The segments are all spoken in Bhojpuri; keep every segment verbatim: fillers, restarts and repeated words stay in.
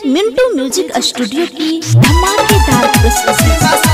मिंटू म्यूजिक स्टूडियो की धमाकेदार प्रस्तुति।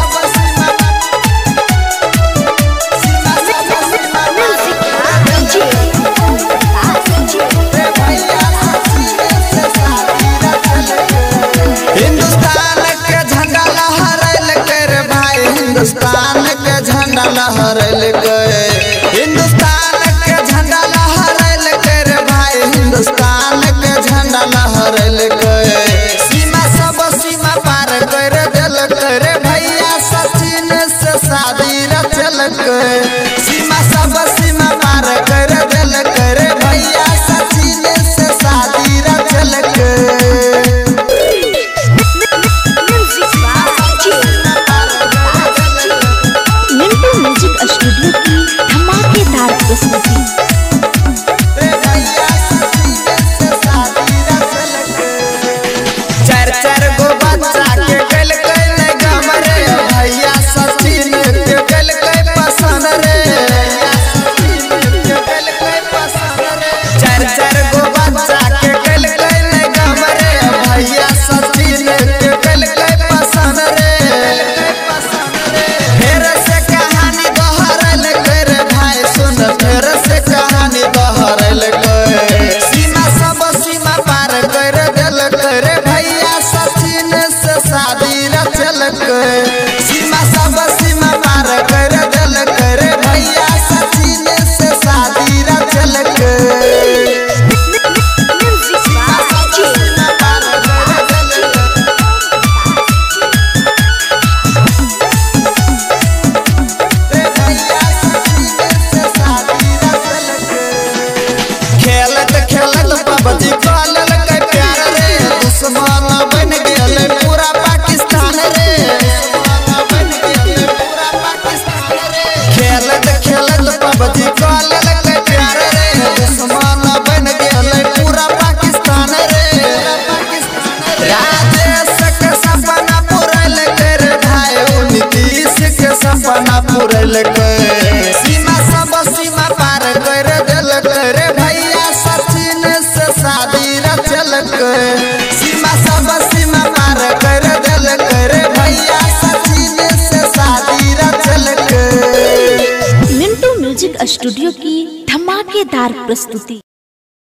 हिंदुस्तान के झंडा लहराइल कर भाई, हिंदुस्तान के झंडा लहराइल कर, हिंदुस्तान के झंडा लहराइल कर भाई, हिंदुस्तान के झंडा लहराइल कर। सीमा सब सीमा पार कर दिल कर भैया, सचिन से शादी रचल कर। सीमा सब सीमा पार कर दिल कर भैया, सचिन से शादी रचल कर। मिंटू म्यूजिक स्टूडियो की धमाकेदार प्रस्तुति। चार चार गो बच्चा के गल गल गम रे भैया, सचिन के गल गल पसंद रे। चार चार गो बच्चा के गल गल गम रे भैया, सचिन के गल गल पसंद रे। फिर से कहानी दोहराइल कर भाई, सुन फिर से कहानी दोहराइल कर। सीमा सब सीमा पार कर दिल कर भैया, सचिन से शादी रचल कर। सीमा सब सीमा पार कर दिल कर भैया, सचिन से शादी रचल कर। सीमा सब सीमा पार कर दिल कर भैया, सचिन से शादी रचल कर। खेलत खेलत पबजी पालल के प्यार रे, दुश्मन बन गेल पूरा पाकिस्तान रे। खेलत खेलत पबजी पालल के प्यार रे, दुश्मन बन गेल पूरा पाकिस्तान रे। राजेश के सपना पूरल कर भाई, नीतीश के सपना पूरल कर। सीमा सब सीमा पार कर दिल कर भैया, सचिन से शादी रचल कर। सीमा सब सीमा पार कर दिल कर भैया, सचिन से शादी रचल कर। मिंटू म्यूजिक स्टूडियो की धमाकेदार प्रस्तुति।